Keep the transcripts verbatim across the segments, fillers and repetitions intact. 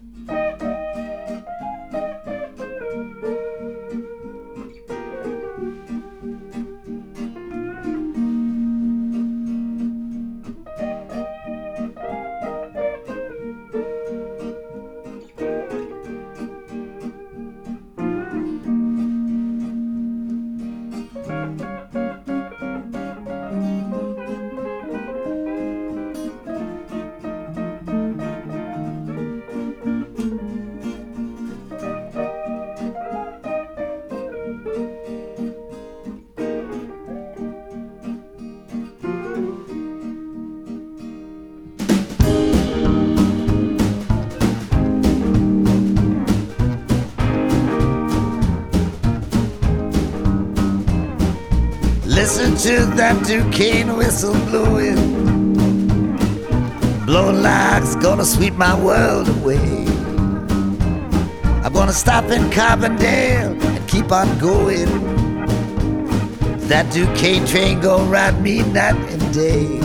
Listen to that Duquesne whistle blowing, blowing like it's gonna sweep my world away. I'm gonna stop in Carbondale and keep on going. That Duquesne train gonna ride me night and day.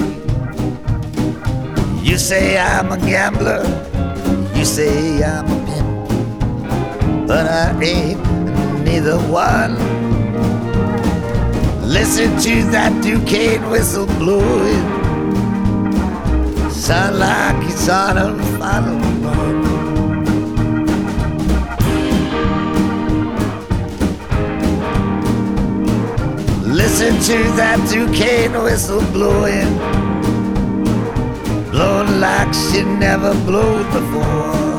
You say I'm a gambler, you say I'm a pimp, but I ain't neither one. Listen to that Duquesne whistle blowing, sound like it's on a final run. Listen to that Duquesne whistle blowing, blowing like she never blew before.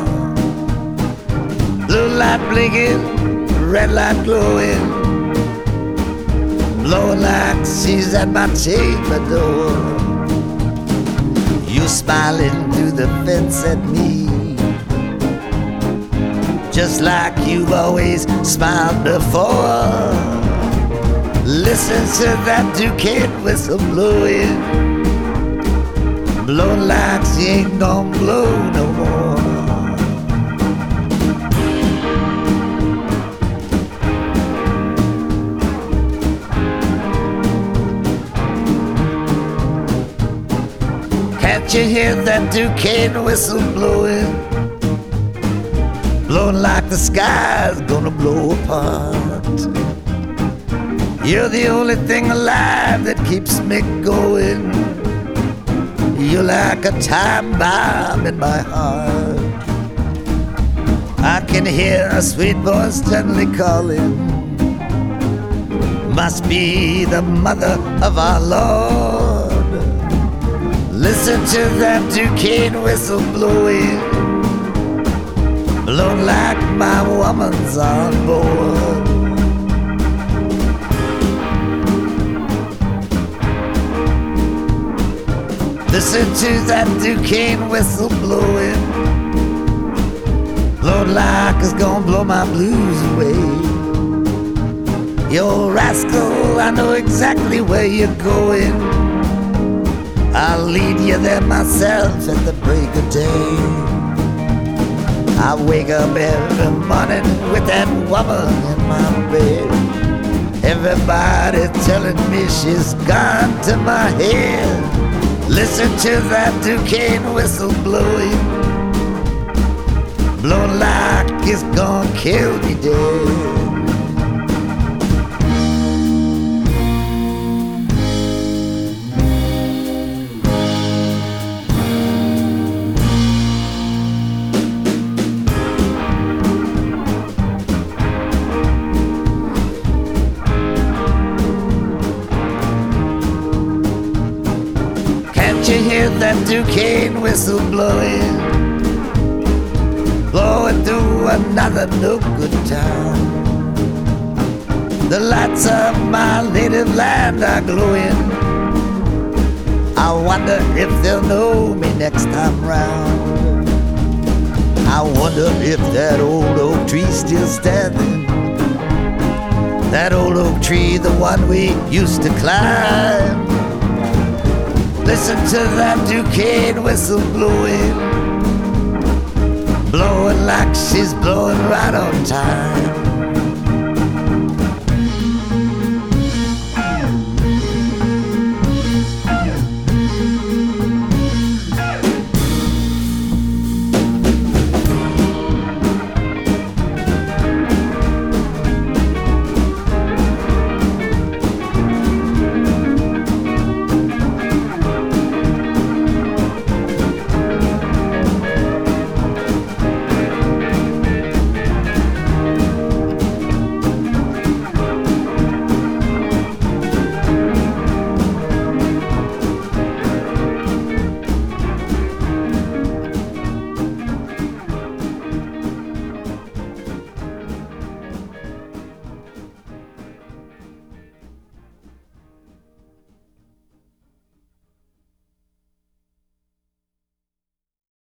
Blue light blinking, red light glowing, blowing like she's at my chamber door. You smiling through the fence at me, just like you've always smiled before. Listen to that Duquesne whistle blowing, blowing like she ain't gonna blow no more. Can't you hear that Duquesne whistle blowing, blowing like the sky's gonna blow apart? You're the only thing alive that keeps me going. You're like a time bomb in my heart. I can hear a sweet voice gently calling, must be the mother of our Lord. Listen to that Duquesne whistle blowing, blowing like my woman's on board. Listen to that Duquesne whistle blowing, blowing like it's gonna blow my blues away. You rascal, I know exactly where you're going. I'll lead you there myself at the break of day. I wake up every morning with that woman in my bed. Everybody telling me she's gone to my head. Listen to that Duquesne whistle blowing, blowing like it's gonna kill me dead. You hear that Duquesne whistle blowing, blowing through another no good town. The lights of my native land are glowing. I wonder if they'll know me next time round. I wonder if that old oak tree's still standing, that old oak tree, the one we used to climb. Listen to that Duquesne whistle blowing, blowing like she's blowing right on time.